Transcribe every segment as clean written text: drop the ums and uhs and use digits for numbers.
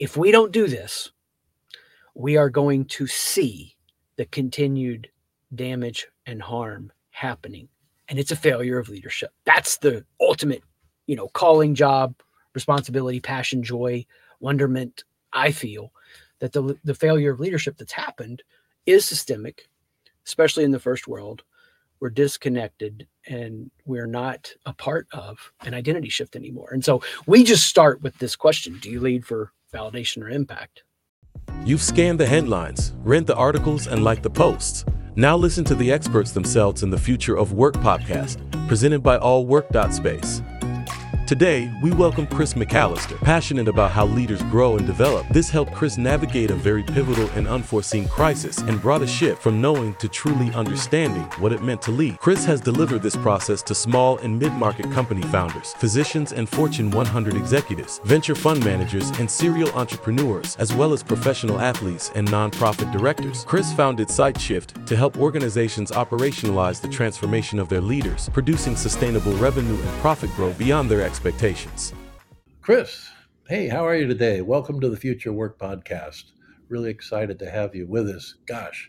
If we don't do this, we are going to see the continued damage and harm happening. And it's a failure of leadership. That's the ultimate, calling, job, responsibility, passion, joy, wonderment. I feel that the failure of leadership that's happened is systemic, especially in the first world. We're disconnected and we're not a part of an identity shift anymore. And so we just start with this question: do you lead for validation or impact? You've scanned the headlines, read the articles, and liked the posts. Now listen to the experts themselves in the Future of Work podcast, presented by allwork.space. Today, we welcome Chris McAllister, passionate about how leaders grow and develop. This helped Chris navigate a very pivotal and unforeseen crisis and brought a shift from knowing to truly understanding what it meant to lead. Chris has delivered this process to small and mid-market company founders, physicians and Fortune 100 executives, venture fund managers and serial entrepreneurs, as well as professional athletes and nonprofit directors. Chris founded SiteShift to help organizations operationalize the transformation of their leaders, producing sustainable revenue and profit growth beyond their expectations. Chris, hey, how are you today? Welcome to the Future Work podcast. Really excited to have you with us. Gosh,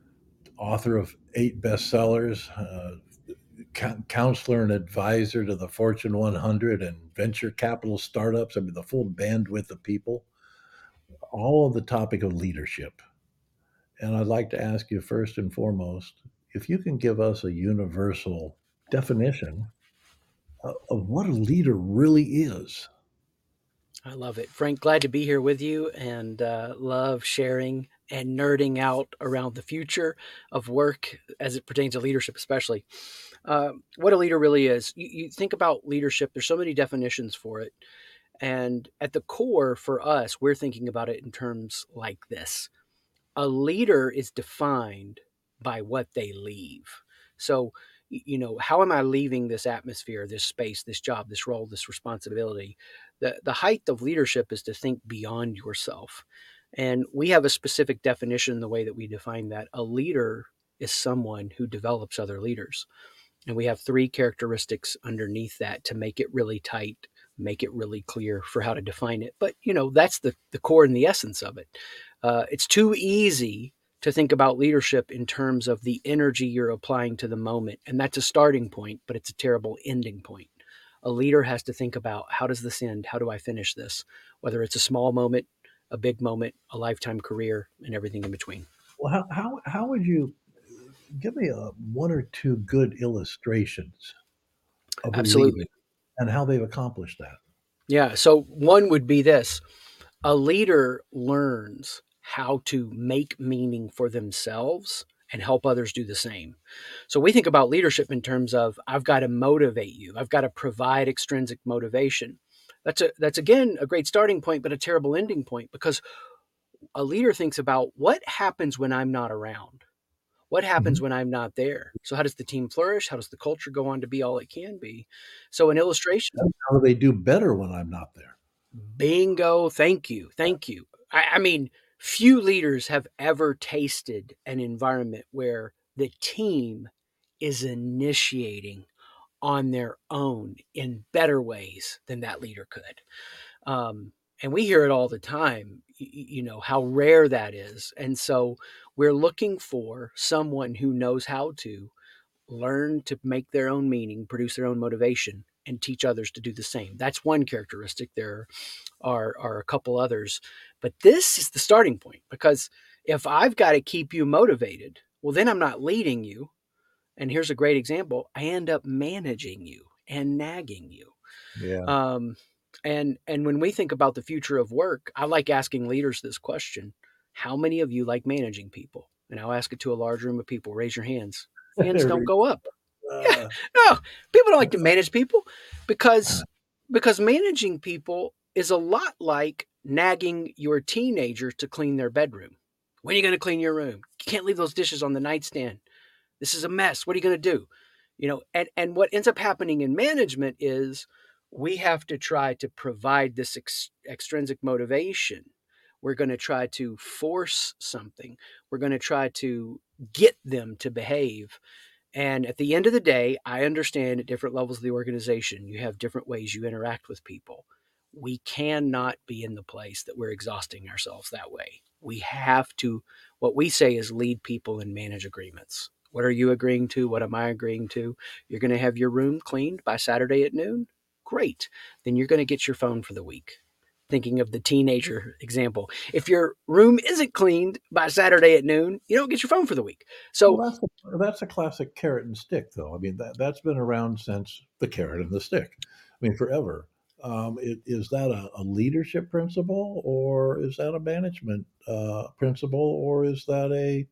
author of 8 bestsellers, counselor and advisor to the Fortune 100 and venture capital startups. I mean, the full bandwidth of people, all on the topic of leadership. And I'd like to ask you first and foremost, if you can give us a universal definition of what a leader really is. I love it. Frank, glad to be here with you and love sharing and nerding out around the future of work as it pertains to leadership, especially. What a leader really is. You think about leadership, there's so many definitions for it. And at the core for us, we're thinking about it in terms like this: a leader is defined by what they leave. So, how am I leaving this atmosphere, this space, this job, this role, this responsibility? The height of leadership is to think beyond yourself. And we have a specific definition in the way that we define that. A leader is someone who develops other leaders. And we have 3 characteristics underneath that to make it really tight, make it really clear for how to define it. But, that's the core and the essence of it. It's too easy to think about leadership in terms of the energy you're applying to the moment. And that's a starting point, but it's a terrible ending point. A leader has to think about, how does this end? How do I finish this? Whether it's a small moment, a big moment, a lifetime career, and everything in between. Well, how would you give me 1 or 2 good illustrations of a leader Absolutely. and how they've accomplished that? Yeah. So one would be this: a leader learns how to make meaning for themselves and help others do the same. So we think about leadership in terms of, I've got to motivate you. I've got to provide extrinsic motivation. That's again a great starting point, but a terrible ending point, because a leader thinks about, what happens when I'm not around? What happens Mhm. when I'm not there? So how does the team flourish? How does the culture go on to be all it can be? So an illustration. How do they do better when I'm not there? Bingo. Thank you. Thank you. I mean, few leaders have ever tasted an environment where the team is initiating on their own in better ways than that leader could. And we hear it all the time, how rare that is. And so we're looking for someone who knows how to learn to make their own meaning, produce their own motivation, and teach others to do the same. That's one characteristic. There are a couple others, but this is the starting point, because if I've got to keep you motivated, well, then I'm not leading you. And here's a great example: I end up managing you and nagging you. Yeah. Um, and when we think about the future of work, I like asking leaders this question: how many of you like managing people? And I'll ask it to a large room of people. Raise your hands. Hands don't go up. Yeah, Uh, no, people don't like to manage people, because managing people is a lot like nagging your teenager to clean their bedroom. When are you going to clean your room? You can't leave those dishes on the nightstand. This is a mess. What are you going to do? And what ends up happening in management is we have to try to provide this extrinsic motivation. We're going to try to force something. We're going to try to get them to behave. And at the end of the day, I understand at different levels of the organization, you have different ways you interact with people. we cannot be in the place that we're exhausting ourselves that way. We have to, what we say is lead people and manage agreements. What are you agreeing to? What am I agreeing to? You're going to have your room cleaned by Saturday at noon? Great. Then you're going to get your phone for the week. Thinking of the teenager example. If your room isn't cleaned by Saturday at noon, you don't get your phone for the week. So, Well, that's a classic carrot and stick, though. I mean, that's been around since the carrot and the stick. I mean, forever. Is that a leadership principle, or is that a management principle, or is that a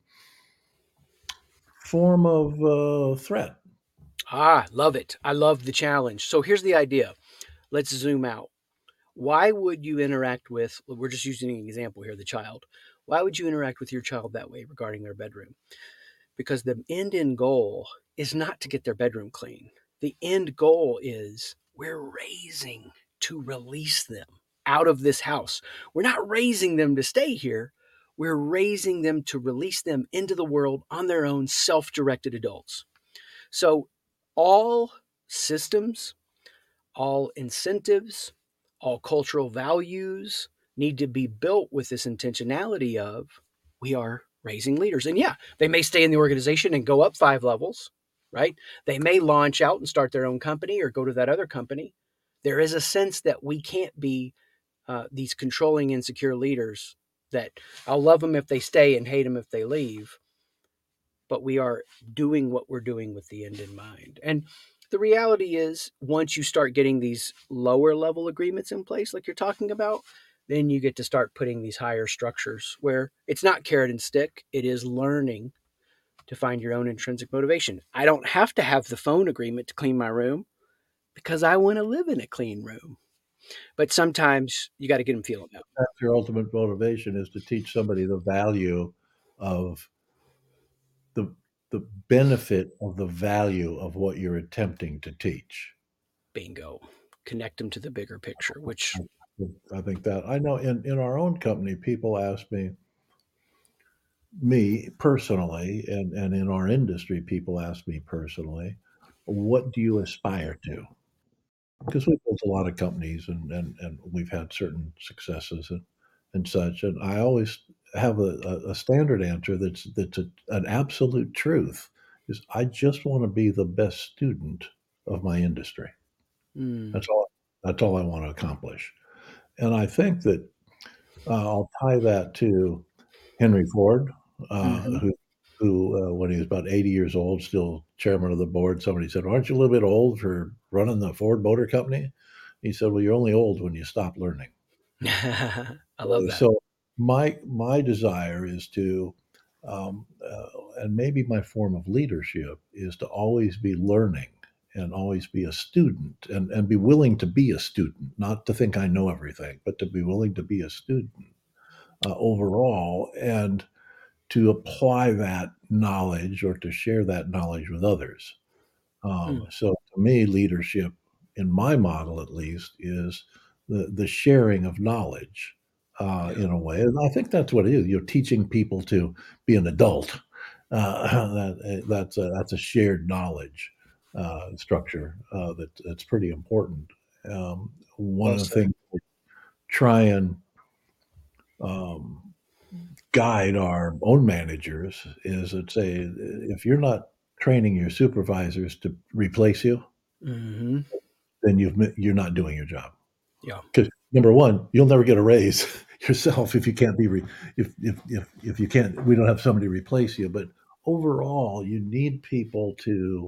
form of threat? love it. I love the challenge. So, here's the idea. Let's zoom out. Why would you interact with, we're just using an example here, the child. Why would you interact with your child that way regarding their bedroom? Because the end goal is not to get their bedroom clean. The end goal is we're raising to release them out of this house. We're not raising them to stay here. We're raising them to release them into the world on their own, self directed adults. So, all systems, all incentives, all cultural values need to be built with this intentionality of we are raising leaders. And yeah, they may stay in the organization and go up 5 levels, right? They may launch out and start their own company or go to that other company. There is a sense that we can't be these controlling, insecure leaders that I'll love them if they stay and hate them if they leave, but we are doing what we're doing with the end in mind. And the reality is, once you start getting these lower level agreements in place, like you're talking about, then you get to start putting these higher structures where it's not carrot and stick, it is learning to find your own intrinsic motivation. I don't have to have the phone agreement to clean my room because I want to live in a clean room. But sometimes you got to get them feeling out. That's your ultimate motivation, is to teach somebody the value of the the benefit of the value of what you're attempting to teach. Bingo. Connect them to the bigger picture, which, I think that I know in our own company, people ask me personally, and in our industry, people ask me personally, what do you aspire to? Because we've built a lot of companies, and we've had certain successes and such. And I always have a standard answer an absolute truth is I just want to be the best student of my industry. mm, That's all. That's all I want to accomplish. And I think that I'll tie that to Henry Ford, hmm when he was about 80 years old, still chairman of the board. Somebody said, "Aren't you a little bit old for running the Ford Motor Company?" He said, "Well, you're only old when you stop learning." I love that. So my desire is to, and maybe my form of leadership is to always be learning and always be a student, and be willing to be a student, not to think I know everything, but to be willing to be a student overall, and to apply that knowledge or to share that knowledge with others. Mm, So to me, leadership, in my model at least, is the sharing of knowledge yeah, in a way. And I think that's what it is. You're teaching people to be an adult. That's a shared knowledge structure that's pretty important. One well of the said. things we try and um, guide our own managers is that say if you're not training your supervisors to replace you, Hmm then you're not doing your job. Yeah, Because number one, you'll never get a raise yourself if you can't be if you can't. We don't have somebody to replace you. But overall, you need people to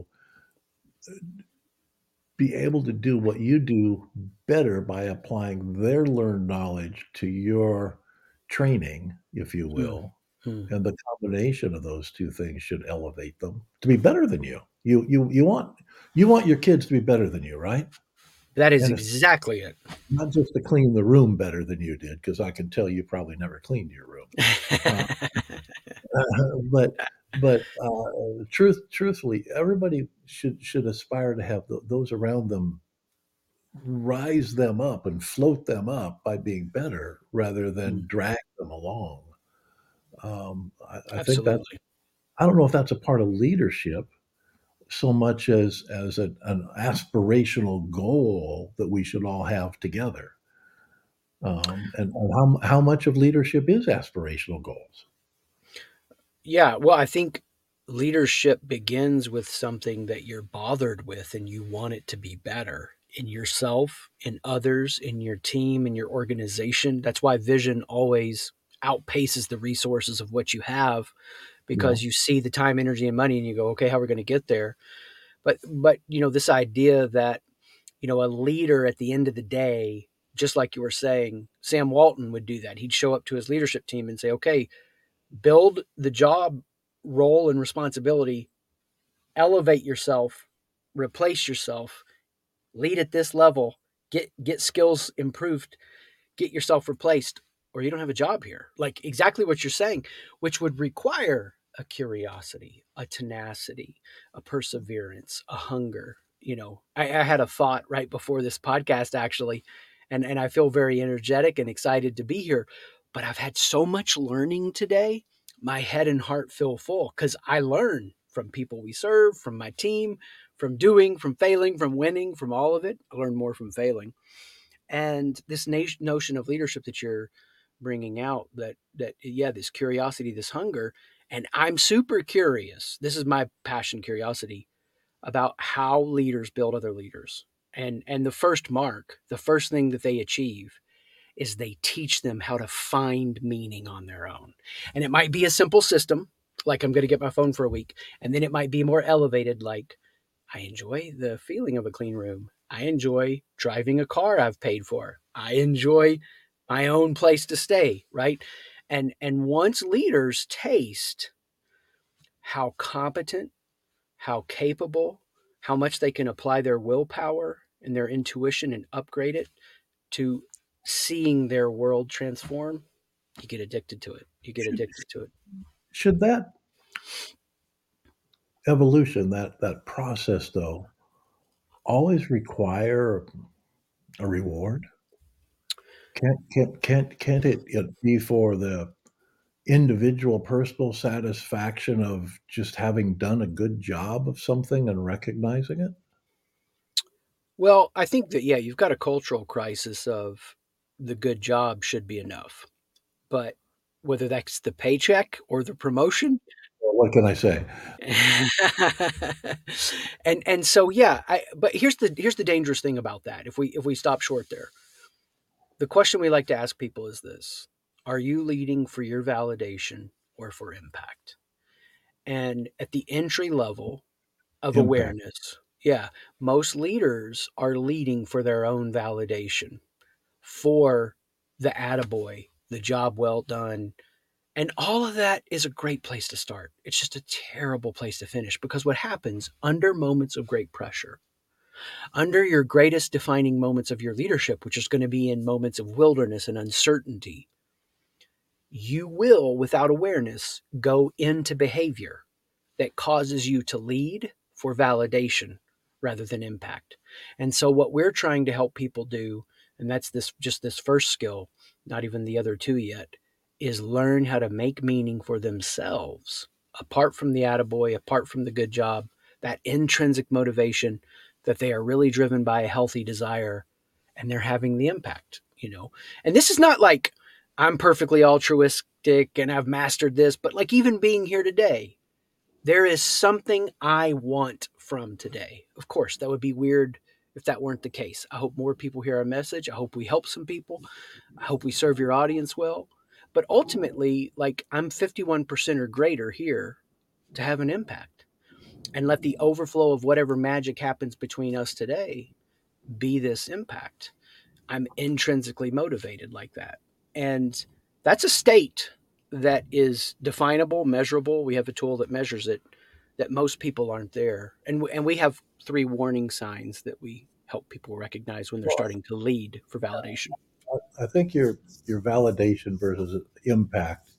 be able to do what you do better by applying their learned knowledge to your training, if you mm, will. mm. And the combination of those two things should elevate them to be better than you. You want your kids to be better than you, right? That is And it's exactly it. not just to clean the room better than you did, because I can tell you probably never cleaned your room. Uh, but truthfully, everybody should aspire to have those around them rise them up and float them up by being better rather than Mm, drag them along. I think that's absolutely. I don't know if that's a part of leadership so much as an aspirational goal that we should all have together. And how much of leadership is aspirational goals? Yeah, well, I think leadership begins with something that you're bothered with and you want it to be better in yourself, in others, in your team, in your organization. That's why vision always outpaces the resources of what you have, Yeah. because you see the time, energy, and money and you go, okay, how are we going to get there? But this idea that, a leader at the end of the day, just like you were saying, Sam Walton would do that. He'd show up to his leadership team and say, okay, build the job role and responsibility, elevate yourself, replace yourself, lead at this level, get skills improved, get yourself replaced, or you don't have a job here. Like exactly what you're saying, which would require a curiosity, a tenacity, a perseverance, a hunger. I had a thought right before this podcast actually, and I feel very energetic and excited to be here. But I've had so much learning today. My head and heart feel full because I learn from people we serve, from my team, from doing, from failing, from winning, from all of it. I learn more from failing. And this notion of leadership that you're bringing out, that yeah, this curiosity, this hunger, and I'm super curious. This is my passion, curiosity about how leaders build other leaders. And the first thing that they achieve is they teach them how to find meaning on their own. And it might be a simple system, like I'm going to get my phone for a week, and then it might be more elevated, like I enjoy the feeling of a clean room. I enjoy driving a car I've paid for. I enjoy my own place to stay, right? And once leaders taste how competent, how capable, how much they can apply their willpower and their intuition and upgrade it to seeing their world transform, you get addicted to it. You get Should addicted to it. should that evolution, that process, though, always require a reward? Can't it be for the individual personal satisfaction of just having done a good job of something and recognizing it? Well, I think that, yeah, you've got a cultural crisis of the good job should be enough. But whether that's the paycheck or the promotion, Well, what can I say? and so yeah, but here's the dangerous thing about that. If we stop short there, the question we like to ask people is this: are you leading for your validation or for impact? And at the entry level of Impact. awareness, yeah, most leaders are leading for their own validation, for the attaboy, the job well done. And all of that is a great place to start. It's just a terrible place to finish, because what happens under moments of great pressure, under your greatest defining moments of your leadership, which is going to be in moments of wilderness and uncertainty, you will, without awareness, go into behavior that causes you to lead for validation rather than impact. And so what we're trying to help people do, and that's this first skill, not even the other two yet, is learn how to make meaning for themselves apart from the attaboy, apart from the good job, that intrinsic motivation that they are really driven by a healthy desire and they're having the impact. And this is not like I'm perfectly altruistic and I've mastered this, but like even being here today, there is something I want from today. Of course, that would be weird if that weren't the case. I hope more people hear our message. I hope we help some people. I hope we serve your audience well. But ultimately, like I'm 51% or greater here to have an impact and let the overflow of whatever magic happens between us today be this impact. I'm intrinsically motivated like that. And that's a state that is definable, measurable. We have a tool that measures it, that most people aren't there. And we have 3 warning signs that we help people recognize when they're Well, starting to lead for validation. I think your validation versus impact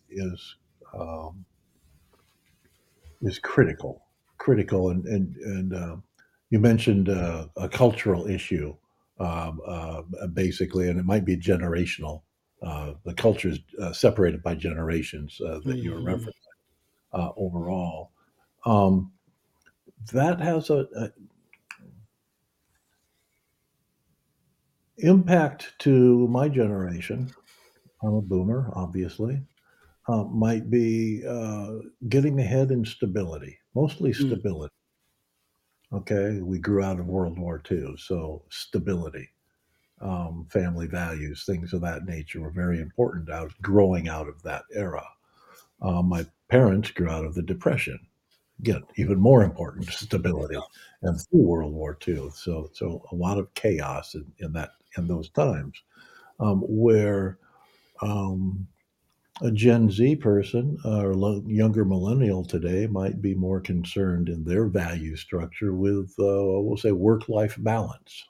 is critical, and you mentioned a cultural issue, basically, and it might be generational. The culture is separated by generations that you were Mm-hmm. referencing overall. Um, that has Impact to my generation, I'm a boomer, obviously, might be getting ahead in stability, mostly Mm, stability. Okay. We grew out of World War II, so stability, family values, things of that nature were very important out growing out of that era. My parents grew out of the Depression. Again, even more important, yeah. stability, and through World War II. So a lot of chaos in those times, where um, a Gen Z person or younger millennial today might be more concerned in their value structure with, we'll say, work life balance,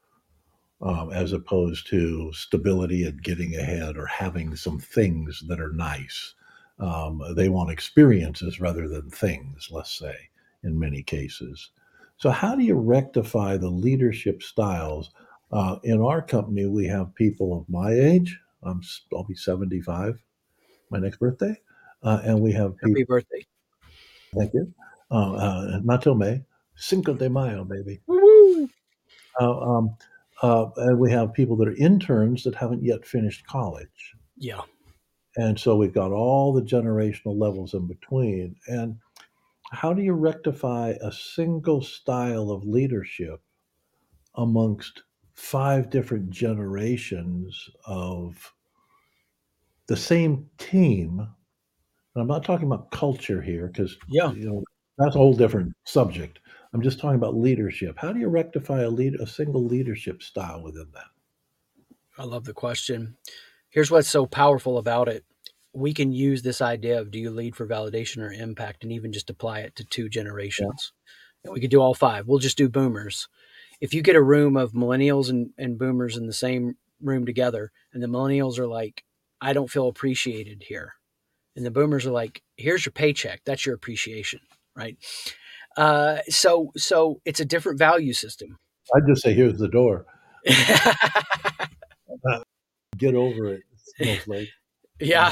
as opposed to stability and getting ahead or having some things that are nice. They want experiences rather than things, let's say, in many cases. So, how do you rectify the leadership styles? In our company, we have people of my age. I'll be 75 my next birthday. And we have people, Happy birthday. thank you, not till May, Cinco de Mayo, baby. Woo! Uh, um, and we have people that are interns that haven't yet finished college. Yeah. And so we've got all the generational levels in between. And how do you rectify a single style of leadership amongst five different generations of the same team? And I'm not talking about culture here because, Yeah. that's a whole different subject. I'm just talking about leadership. How do you rectify a single leadership style within that? I love the question. Here's what's so powerful about it. We can use this idea of do you lead for validation or impact and even just apply it to two Yeah. generations. And we could do all five. We'll just do boomers. If you get a room of millennials and boomers in the same room together, and the millennials are like, I don't feel appreciated here. And the boomers are like, here's your paycheck. That's your appreciation. Right. So it's a different value system. I'd just say, here's the door. Uh, Get over it, snowflake. Yeah. Uh,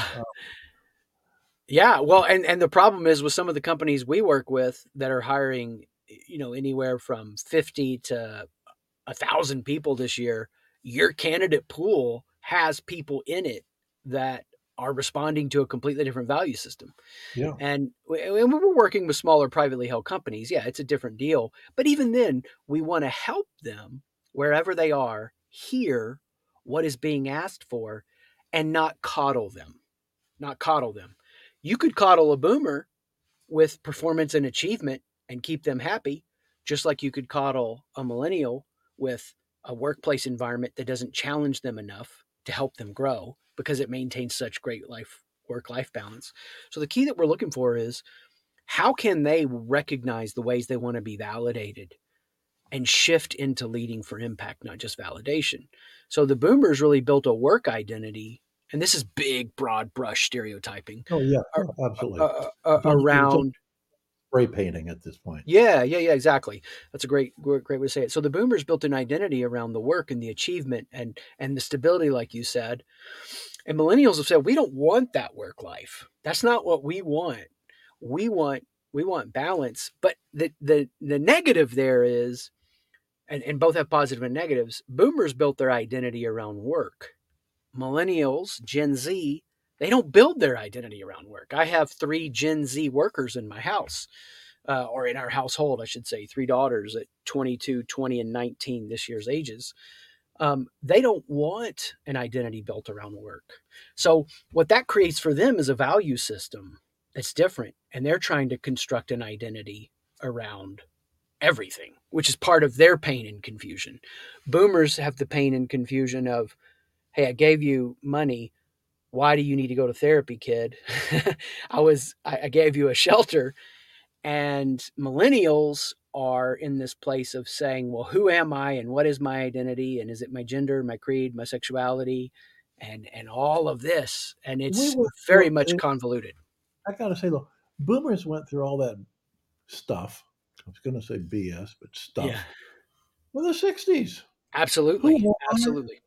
Yeah, well, and the problem is with some of the companies we work with that are hiring, anywhere from 50 to 1,000 people this year, your candidate pool has people in it that are responding to a completely different value system. yeah, And when we're working with smaller privately held companies, yeah, it's a different deal. But even then, we want to help them wherever they are hear what is being asked for and not coddle them. Not coddle them. You could coddle a boomer with performance and achievement and keep them happy, just like you could coddle a millennial with a workplace environment that doesn't challenge them enough to help them grow because it maintains such great work life balance. So the key that we're looking for is how can they recognize the ways they want to be validated and shift into leading for impact, not just validation. So the boomers really built a work identity, and this is big, broad brush stereotyping oh yeah, yeah, absolutely. It's almost around. spray painting at this point. Yeah, exactly. That's a great way to say it. So the boomers built an identity around the work and the achievement and the stability, like you said. And millennials have said, we don't want that work life. That's not what we want. We want we want balance. But the negative there is, and both have positive and negatives, boomers built their identity around work. Millennials, Gen Z, they don't build their identity around work. I have three Gen Z workers in my house, or in our household, I should say, three daughters at 22, 20, and 19 this year's ages. They don't want an identity built around work. So, what that creates for them is a value system that's different. And they're trying to construct an identity around everything, which is part of their pain and confusion. Boomers have the pain and confusion of, hey, I gave you money. Why do you need to go to therapy, kid? I gave you a shelter. And millennials are in this place of saying, well, who am I and what is my identity? And is it my gender, my creed, my sexuality, and all of this? And We it's went very through. much convoluted. I got to say though, boomers went through all that stuff. I was going to say BS, but Yeah, stuff. In the '60s, who absolutely. won? Absolutely.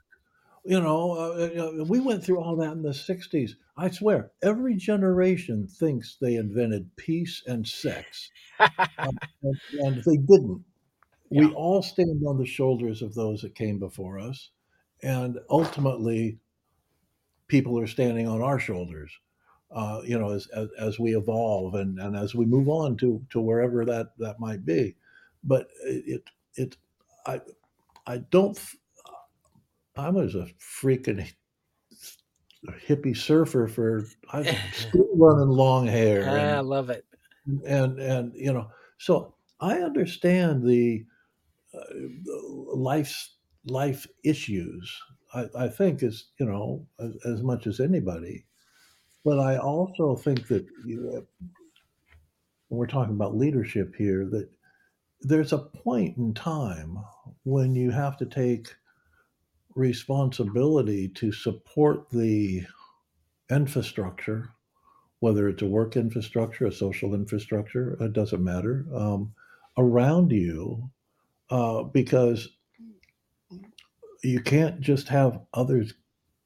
We went through all that in the '60s. I swear, every generation thinks they invented peace and sex, and they didn't. Yeah. we all stand on the shoulders of those that came before us, and ultimately, people are standing on our shoulders. As we evolve and as we move on to wherever that might be, but it I I don't I was a freaking hippie surfer for I was school running long hair I love it. and so I understand life's life issues. I think as much as anybody, but I also think that when we're talking about leadership here, that there's a point in time when you have to take responsibility to support the infrastructure, whether it's a work infrastructure, a social infrastructure, it doesn't matter, around you, because you can't just have others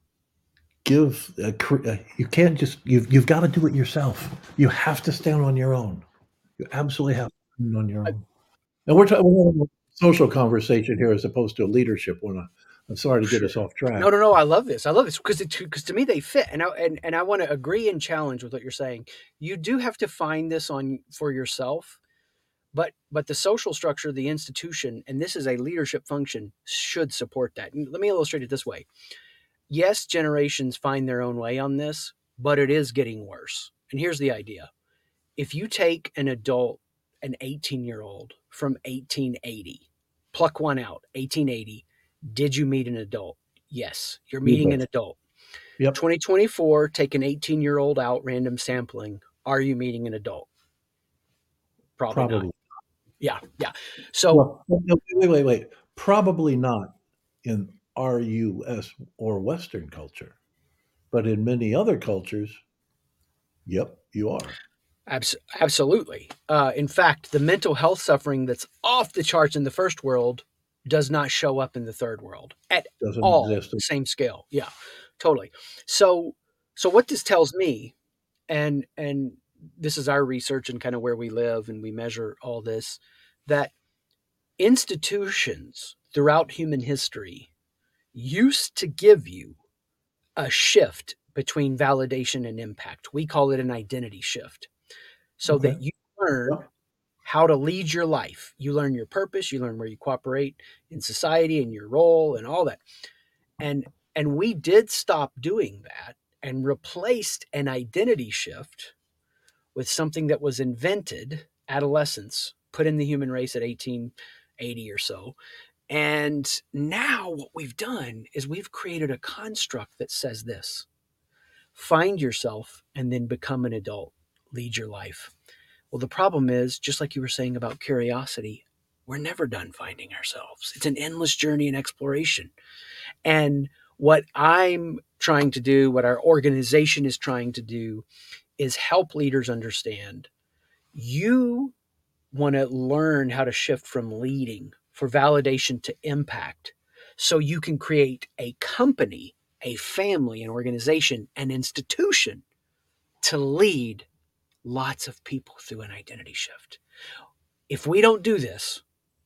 you can't just, you've got to do it yourself. You have to stand on your own. You absolutely have to stand on your I, own. And we're having a social conversation here as opposed to a leadership one. I'm sorry to get us sure. off track. No, no, no. I love this. I love this because to me they fit, and I want to agree and challenge with what you're saying. You do have to find this on for yourself, but the social structure, the institution, and this is a leadership function, should support that. And let me illustrate it this way. Yes, generations find their own way on this, but it is getting worse. And here's the idea. If you take an adult, an 18-year-old from 1880, pluck one out, 1880, did you meet an adult? Yes, you're meeting an Yes. adult. Yep. 2024, take an 18-year-old out, random sampling. Are you meeting an adult? Probably not. Probably. Yeah, yeah. So, Well, no, wait. Probably not in our US or Western culture, but in many other cultures, yep, you are. absolutely. In fact, the mental health suffering that's off the charts in the first world does not show up in the third world at Doesn't all, exist. same scale. Yeah, totally. So, so what this tells me, and this is our research and kind of where we live and we measure all this, that institutions throughout human history used to give you a shift between validation and impact. We call it an identity shift, so Okay. that you learn Yep. how to lead your life. You learn your purpose, you learn where you cooperate in society and your role and all that. And and we did stop doing that and replaced an identity shift with something that was invented adolescence, put in the human race at 1880 or so. And now what we've done is we've created a construct that says this: find yourself and then become an adult, lead your life. Well, the problem is, just like you were saying about curiosity, we're never done finding ourselves. It's an endless journey and exploration. And what I'm trying to do, what our organization is trying to do, is help leaders understand you want to learn how to shift from leading for validation to impact so you can create a company, a family, an organization, an institution to lead lots of people through an identity shift. If we don't do this,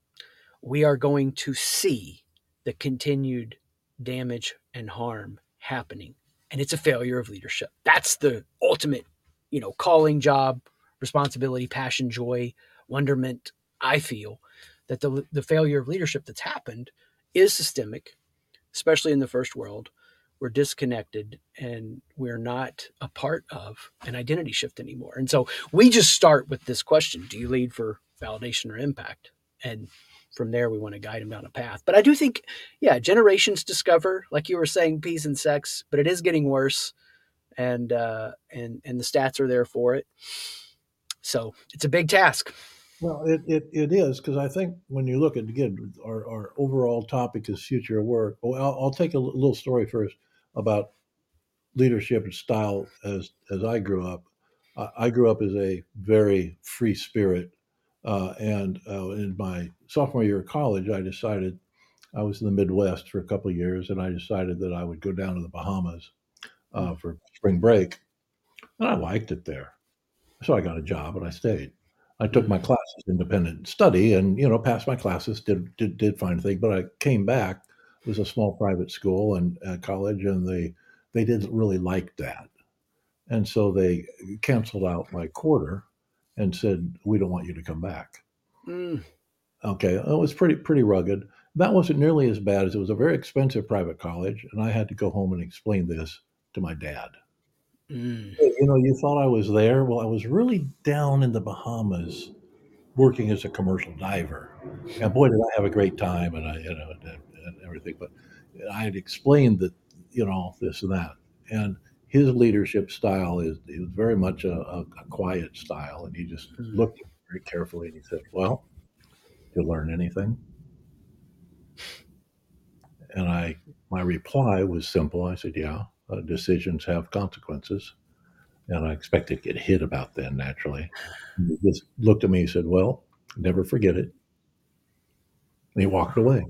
we are going to see the continued damage and harm happening. And it's a failure of leadership. That's the ultimate, calling, job, responsibility, passion, joy, wonderment. I feel that the failure of leadership that's happened is systemic, especially in the first world. We're disconnected and we're not a part of an identity shift anymore. And so we just start with this question: do you lead for validation or impact? And from there, we want to guide them down a path. But I do think, yeah, generations discover, like you were saying, peace and sex, but it is getting worse, and the stats are there for it. So it's a big task. Well, it is because I think when you look at, again, our overall topic is future of work. Well, I'll take a little story first about leadership and style as I grew up. I grew up as a very free spirit, and in my sophomore year of college, I decided I was in the Midwest for a couple of years, and I decided that I would go down to the Bahamas for spring break, and I liked it there. So I got a job and I stayed. I took my Mm. classes, independent study, and passed my classes. Did fine thing, but I came back. It was a small private school and college, and they didn't really like that, and so they canceled out my quarter and said we don't want you to come back. Mm. Okay, it was pretty rugged. That wasn't nearly as bad as it was a very expensive private college, and I had to go home and explain this to my dad. Mm. "Hey, you thought I was there? Well, I was really down in the Bahamas working as a commercial diver, and boy, did I have a great time, and and everything. But I had explained that, this and that, and his leadership style is very much a quiet style, and he just Mm. looked at me very carefully and he said, "Well, did you learn anything?" And my reply was simple. I said, "Yeah, decisions have consequences." And I expected to get hit about that naturally. And he just looked at me and said, "Well, never forget it." And he walked away.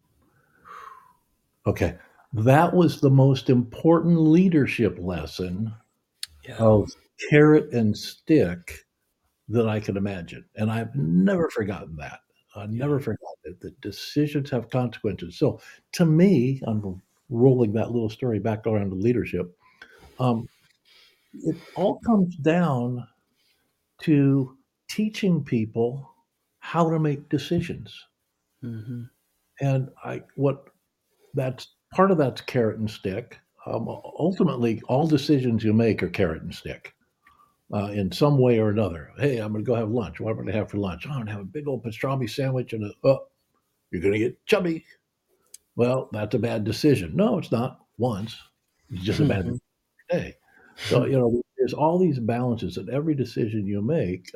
Okay. That was the most important leadership lesson Yeah. of carrot and stick that I could imagine. And I've never forgotten that. I Yeah. never forgot that the decisions have consequences. So to me, I'm rolling that little story back around to leadership. Um, it all comes down to teaching people how to make decisions. Hmm. And what that's part of that's carrot and stick. Ultimately, all decisions you make are carrot and stick in some way or another. Hey, I'm going to go have lunch. What am I going to have for lunch? Oh, I'm going to have a big old pastrami sandwich and you're going to get chubby. Well, that's a bad decision. No, it's not. Once, it's just a bad Hmm. day. So there's all these balances, and every decision you make,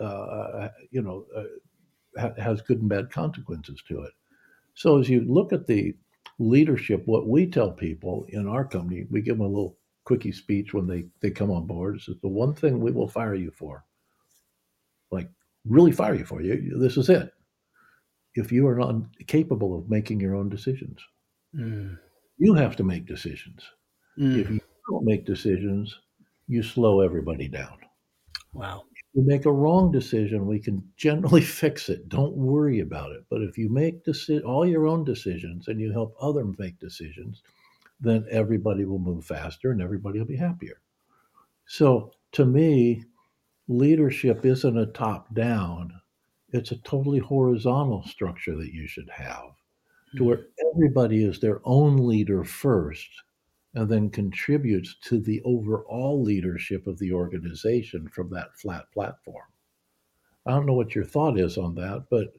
has good and bad consequences to it. So as you look at the leadership, what we tell people in our company, we give them a little quickie speech when they come on board. Is the one thing we will fire you for, like really fire you for. This is it. If you are not capable of making your own decisions, Mm. you have to make decisions. If Mm. you don't make decisions, you slow everybody down. Wow. You make a wrong decision, we can generally fix it. Don't worry about it. But if you make all your own decisions and you help others make decisions, then everybody will move faster and everybody will be happier. So to me, leadership isn't a top down, it's a totally horizontal structure that you should have to Mm. where everybody is their own leader first and then contributes to the overall leadership of the organization from that flat platform. I don't know what your thought is on that, but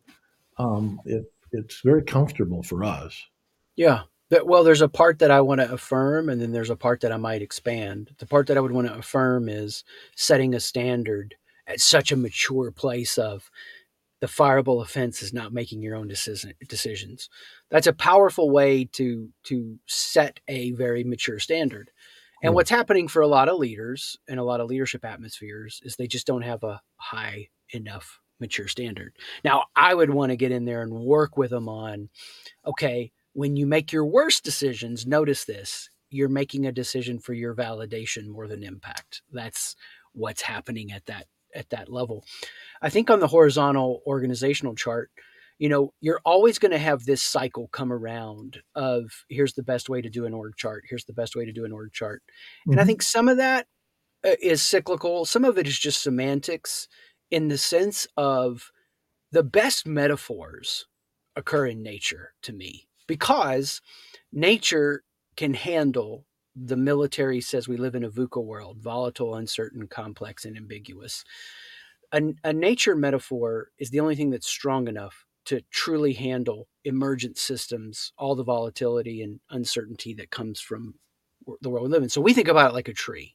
it's very comfortable for us. Yeah. Well, there's a part that I want to affirm, and then there's a part that I might expand. The part that I would want to affirm is setting a standard at such a mature place of the fireable offense is not making your own decisions. That's a powerful way to set a very mature standard. And Yeah. what's happening for a lot of leaders and a lot of leadership atmospheres is they just don't have a high enough mature standard. Now, I would want to get in there and work with them on, okay, when you make your worst decisions, notice this. You're making a decision for your validation more than impact. That's what's happening at that level. I think on the horizontal organizational chart, you're always going to have this cycle come around of here's the best way to do an org chart, here's the best way to do an org chart. And I Hmm. think some of that is cyclical, some of it is just semantics in the sense of the best metaphors occur in nature to me because nature can handle the military says we live in a VUCA world, volatile, uncertain, complex, and ambiguous. A nature metaphor is the only thing that's strong enough to truly handle emergent systems, all the volatility and uncertainty that comes from the world we live in. So we think about it like a tree,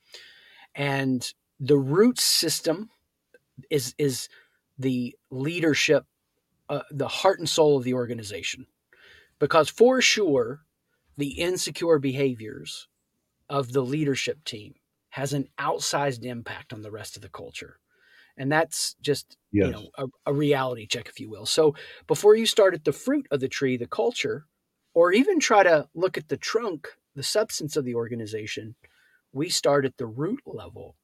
and the root system is the leadership, the heart and soul of the organization. Because for sure, the insecure behaviors of the leadership team has an outsized impact on the rest of the culture. And that's just, Yes. a reality check, if you will. So before you start at the fruit of the tree, the culture, or even try to look at the trunk, the substance of the organization, we start at the root level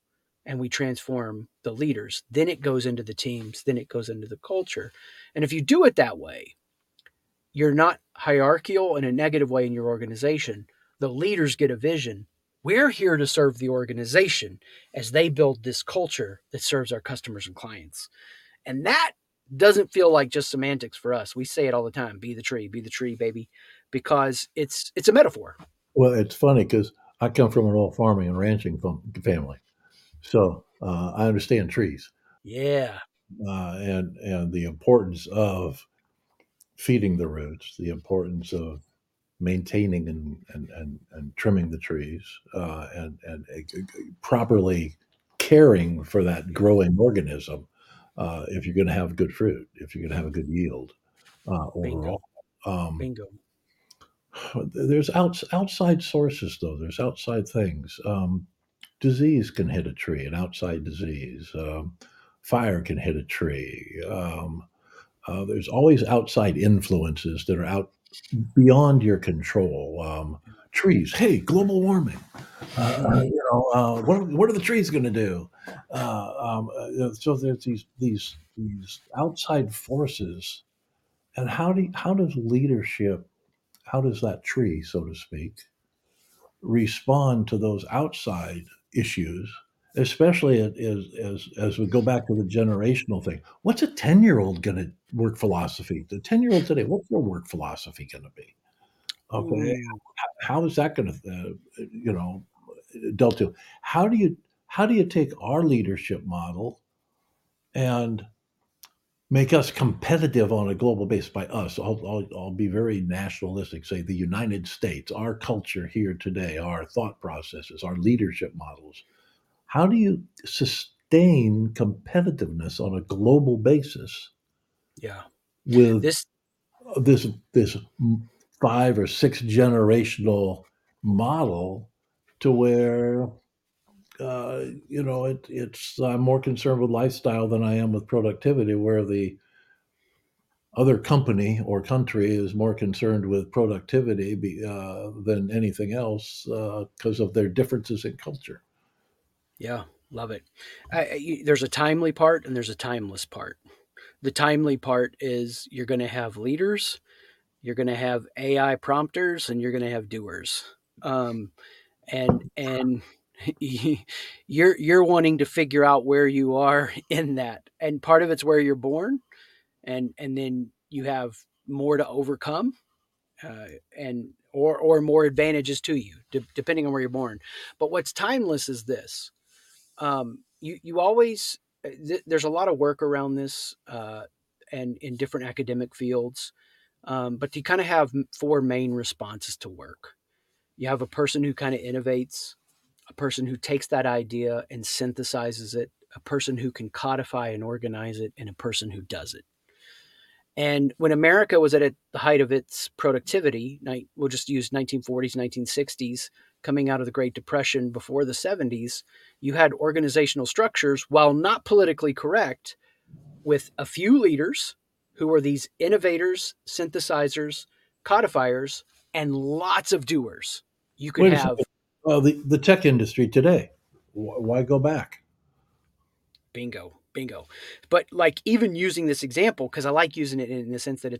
and we transform the leaders. Then it goes into the teams, then it goes into the culture. And if you do it that way, you're not hierarchical in a negative way in your organization. The leaders get a vision. We're here to serve the organization as they build this culture that serves our customers and clients. And that doesn't feel like just semantics for us. We say it all the time, be the tree, baby, because it's a metaphor. Well, it's funny because I come from an old farming and ranching family, so I understand trees Yeah. and the importance of feeding the roots, the importance of maintaining and trimming the trees, and properly caring for that growing organism, if you're going to have good fruit, if you're going to have a good yield Bingo. overall. Um, Bingo. there's outside sources, though. There's outside things. Disease can hit a tree, an outside disease. Fire can hit a tree. There's always outside influences that are out beyond your control. Trees, hey, global warming. What are the trees going to do? So there's these outside forces, and how does leadership, how does that tree, so to speak, respond to those outside issues? Especially as we go back to the generational thing. What's a 10-year-old going to work philosophy? The 10-year-old today, what's their work philosophy going to be? Okay, Ooh, how is that going to dealt to? How do you take our leadership model and make us competitive on a global basis? By us, I'll be very nationalistic, say the United States, our culture here today, our thought processes, our leadership models. How do you sustain competitiveness on a global basis yeah. with This this 5 or 6 generational model to where it's I'm more concerned with lifestyle than I am with productivity, where the other company or country is more concerned with productivity than anything else because of their differences in culture. Yeah, love it. There's a timely part and there's a timeless part. The timely part is you're going to have leaders, you're going to have AI prompters, and you're going to have doers. Um, and you're wanting to figure out where you are in that, and part of it's where you're born, and then you have more to overcome, and or more advantages to you, depending on where you're born. But what's timeless is this: you always there's a lot of work around this, and in different academic fields, but you kind of have four main responses to work. You have a person who kind of innovates, a person who takes that idea and synthesizes it, a person who can codify and organize it, and a person who does it. And when America was at the height of its productivity, we'll just use 1940s, 1960s, coming out of the Great Depression before the 70s, you had organizational structures, while not politically correct, with a few leaders who were these innovators, synthesizers, codifiers, and lots of doers. You could Wait a second. have The tech industry today, why go back? bingo, bingo. But like even using this example, because I like using it in the sense that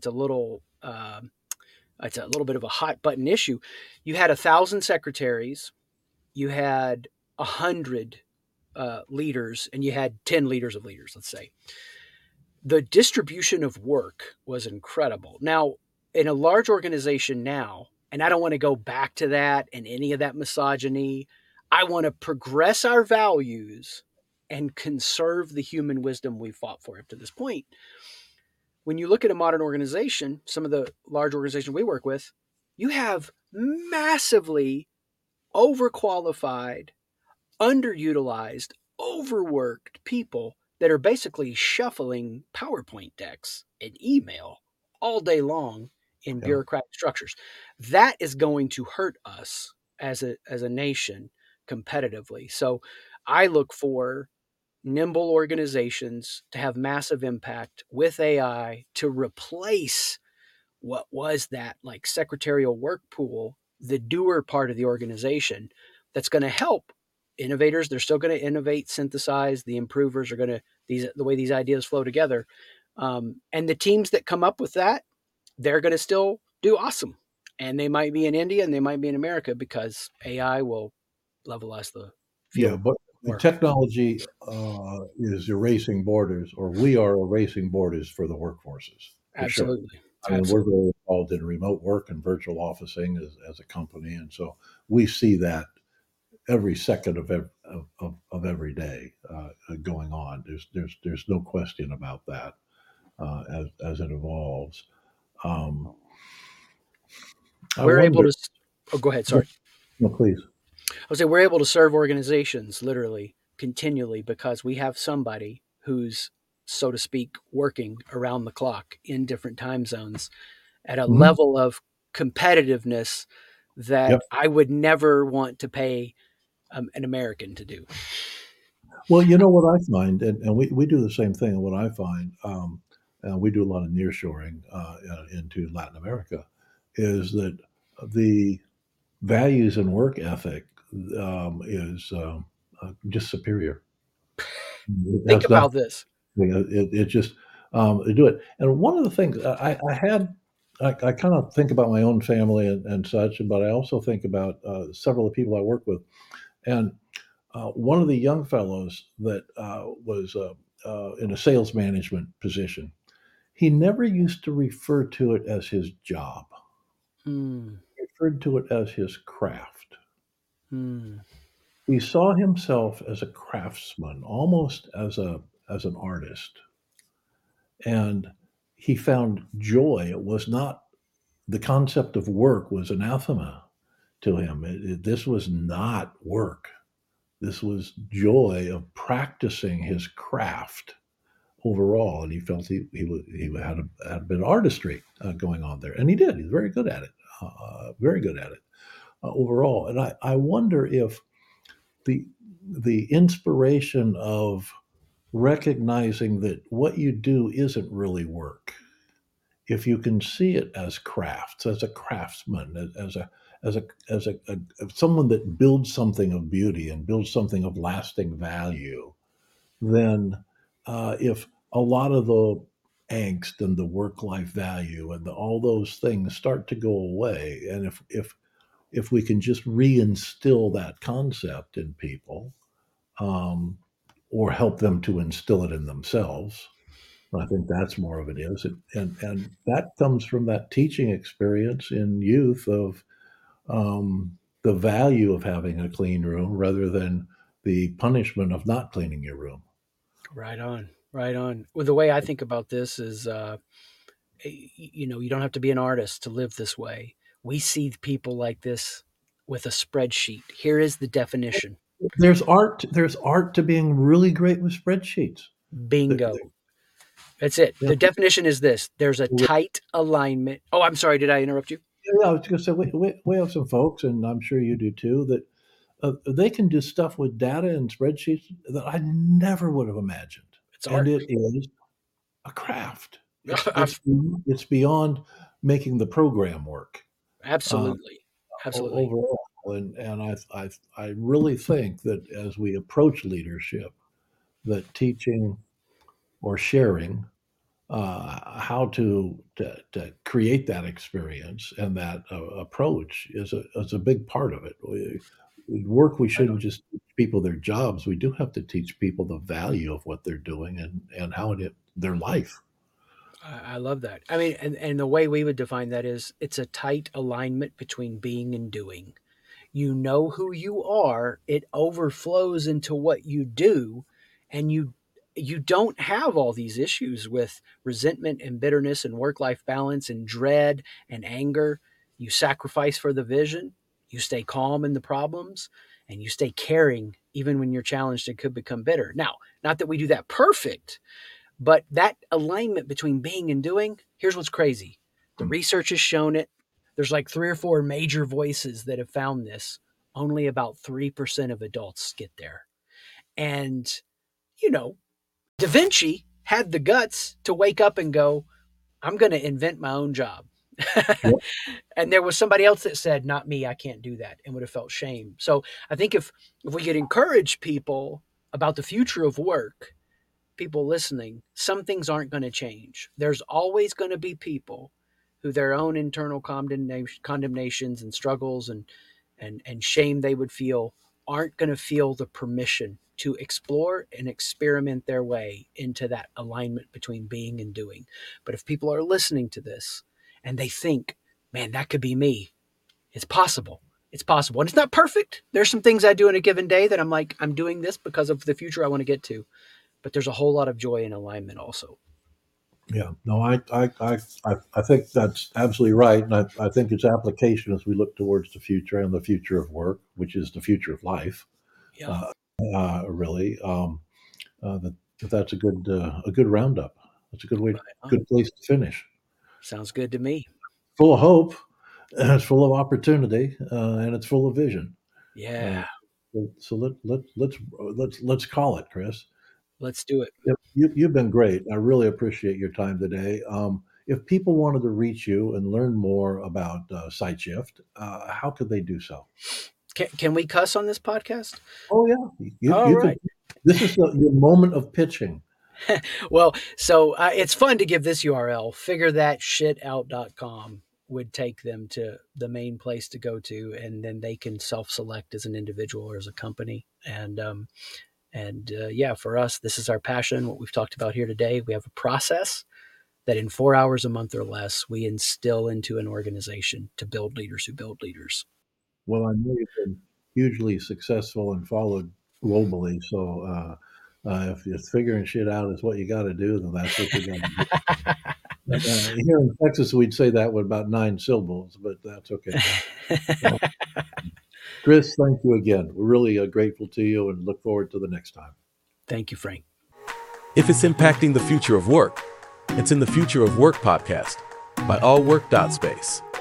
it's a little bit of a hot button issue. You had 1,000 secretaries, you had 100 leaders, and you had 10 leaders of leaders, let's say. The distribution of work was incredible. Now, in a large organization now, and I don't want to go back to that and any of that misogyny, I want to progress our values and conserve the human wisdom we fought for up to this point. When you look at a modern organization, some of the large organizations we work with, you have massively overqualified, underutilized, overworked people that are basically shuffling PowerPoint decks and email all day long in Yeah. bureaucratic structures. That is going to hurt us as a nation competitively. So I look for nimble organizations to have massive impact with AI to replace what was that like secretarial work pool, the doer part of the organization that's going to help. innovators, they're still going to innovate, synthesize. The improvers are going to the way these ideas flow together, and the teams that come up with that, they're going to still do awesome. And they might be in India and they might be in America because AI will levelize the Yeah, field but more. technology is erasing borders, or we are erasing borders for the workforces, for sure. Absolutely, I mean, we're absolutely. very involved in remote work and virtual officing as a company, and so we see that every second of every day going on. There's no question about that as it evolves. Um, I We're able wonder. to. Oh, go ahead. Sorry. No, please. I was say we're able to serve organizations literally continually because we have somebody who's, so to speak, working around the clock in different time zones at a Mhm. level of competitiveness that Yep. I would never want to pay an American to do. Well, you know what I find, and we do the same thing. What I find, we do a lot of nearshoring into Latin America, is that the values and work ethic is just superior. It Think has nothing. about this. It just they do it. And one of the things I had, I kind of think about my own family and such, but I also think about several of the people I work with. And one of the young fellows that was in a sales management position, he never used to refer to it as his job. Hmm. He referred to it as his craft. Hmm. He saw himself as a craftsman, almost as an artist, and he found joy. It was not the concept of work was anathema to him. This was not work. This was joy of practicing his craft overall, and he felt he had a bit of artistry going on there, and he did. He's very good at it, very good at it overall. And I wonder if the inspiration of recognizing that what you do isn't really work, if you can see it as crafts, as a craftsman, as someone that builds something of beauty and builds something of lasting value, then if a lot of the angst and the work life value and all those things start to go away, and if we can just reinstill that concept in people, um, or help them to instill it in themselves, I think that's more of it is, and that comes from that teaching experience in youth of the value of having a clean room rather than the punishment of not cleaning your room. Right on. Right on. Well, the way I think about this is, you don't have to be an artist to live this way. We see people like this with a spreadsheet. Here is the definition. There's art to being really great with spreadsheets. The- Bingo. That's it. the- The definition is this: there's a the- tight alignment. Oh, I'm sorry. Did I interrupt you? yeah, I was going to say we have some folks, and I'm sure you do too, that they can do stuff with data and spreadsheets that I never would have imagined, It's and art. it is a craft. It's beyond making the program work um, Absolutely. Absolutely. overall, and I really think that as we approach leadership, that teaching or sharing how to create that experience and that approach is a big part of it. Work, we Right on. shouldn't just teach people their jobs. We do have to teach people the value of what they're doing and how their life. I love that. I mean, and the way we would define that is it's a tight alignment between being and doing. You know who you are, it overflows into what you do, and you don't have all these issues with resentment and bitterness and work-life balance and dread and anger. You sacrifice for the vision, you stay calm in the problems, and you stay caring even when you're challenged and could become bitter. Now, not that we do that perfect, but that alignment between being and doing, here's what's crazy. The research has shown it. There's like three or four major voices that have found this. Only about 3% of adults get there. And, you know, Da Vinci had the guts to wake up and go, I'm going to invent my own job. Yep. And there was somebody else that said, not me, I can't do that, and would have felt shame. So I think if we could encourage people about the future of work, people listening, some things aren't going to change. There's always going to be people who their own internal condemnations and struggles and shame they would feel aren't going to feel the permission to explore and experiment their way into that alignment between being and doing. But if people are listening to this and they think, man, that could be me, it's possible. It's possible. And it's not perfect. There's some things I do in a given day that I'm like, I'm doing this because of the future I want to get to. But there's a whole lot of joy and alignment also. Yeah, no, I think that's absolutely right, and I think its application as we look towards the future and the future of work, which is the future of life, Yeah. uh, really, that's a good roundup. That's a Right on. good place to finish. Sounds good to me. Full of hope, and it's full of opportunity, and it's full of vision. Uh, Yeah. so let's call it, Chris. Let's do it. Yep, you've been great. I really appreciate your time today. If people wanted to reach you and learn more about SiteShift, how could they do so? Can we cuss on this podcast? Oh yeah, All you can. right. This is your moment of pitching. Well, so it's fun to give this URL. Figurethatshitout.com would take them to the main place to go to, and then they can self-select as an individual or as a company. And yeah, for us, this is our passion. What we've talked about here today, we have a process that in 4 hours a month or less, we instill into an organization to build leaders who build leaders. Well, I know you've been hugely successful and followed globally. So if figuring shit out is what you got to do, then that's what you got to do. Here in Texas, we'd say that with about 9 syllables, but that's okay. Well, Chris, thank you again. We're really grateful to you and look forward to the next time. Thank you, Frank. If it's impacting the future of work, it's in the Future of Work podcast by allwork.space.